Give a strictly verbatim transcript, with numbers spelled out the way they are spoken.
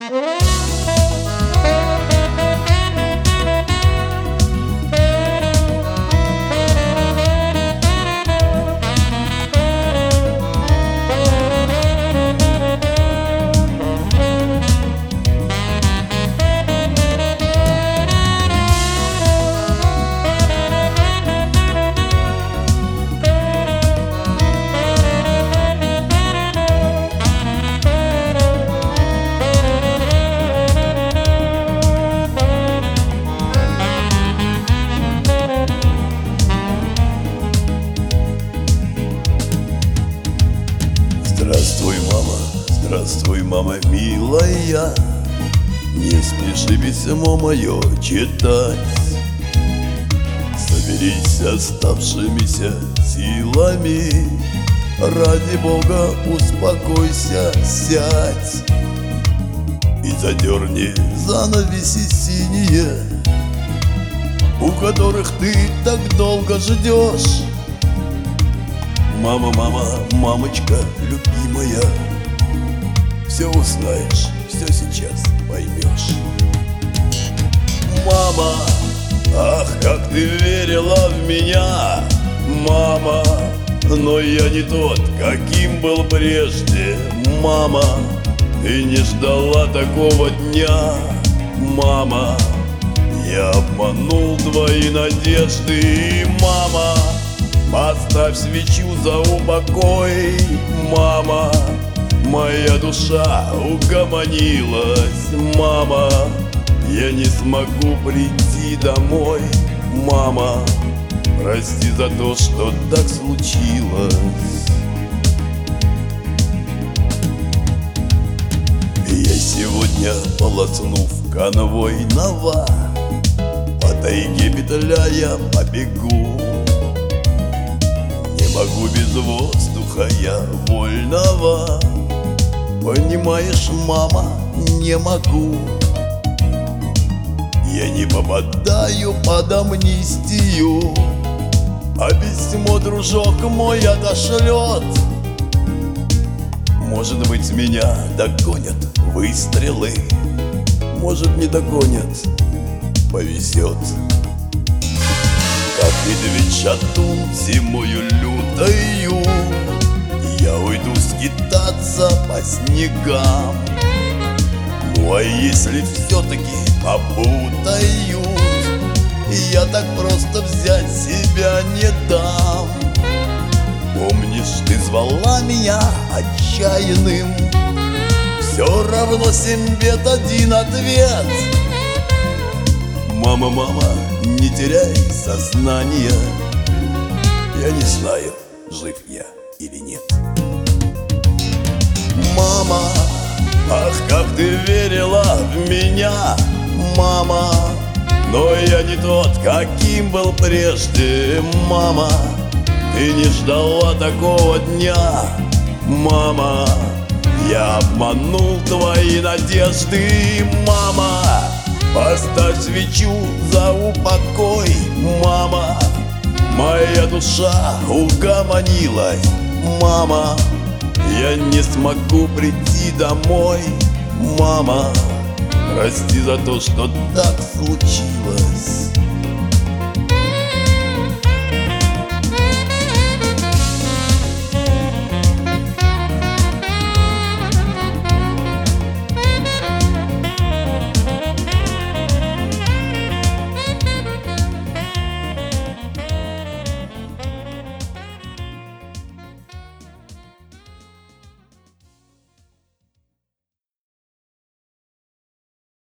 Здравствуй, мама, здравствуй, мама милая. Не спеши письмо мое читать. Соберись оставшимися силами. Ради Бога успокойся, сядь и задерни занавеси синие, у которых ты так долго ждешь. Мама, мама, мамочка любимая, все узнаешь, все сейчас поймешь. Мама, ах, как ты верила в меня, мама, но я не тот, каким был прежде. Мама, ты не ждала такого дня. Мама, я обманул твои надежды. Мама, поставь свечу за упокой. Мама, моя душа угомонилась. Мама, я не смогу прийти домой. Мама, прости за то, что так случилось. Я сегодня, полоснув конвой нова, по тайге петляя побегу. Не могу без воздуха я вольного, понимаешь, мама, не могу. Я не попадаю под амнистию, а письмо дружок мой отошлет. Может быть, меня догонят выстрелы, может, не догонят, повезет. Как медведь шатун зимою лютою, я уйду скитаться по снегам. Ну а если все-таки попутаю, я так просто взять себя не дам. Помнишь, ты звала меня отчаянным, все равно семь бед, один ответ. Мама, мама, не теряй сознание, я не знаю, жив я или нет. Мама, ах, как ты верила в меня, мама, но я не тот, каким был прежде. Мама, ты не ждала такого дня. Мама, я обманул твои надежды. Мама, поставь свечу за упокой. Мама, моя душа угомонилась. Мама, я не смогу прийти домой. Мама, прости за то, что так случилось.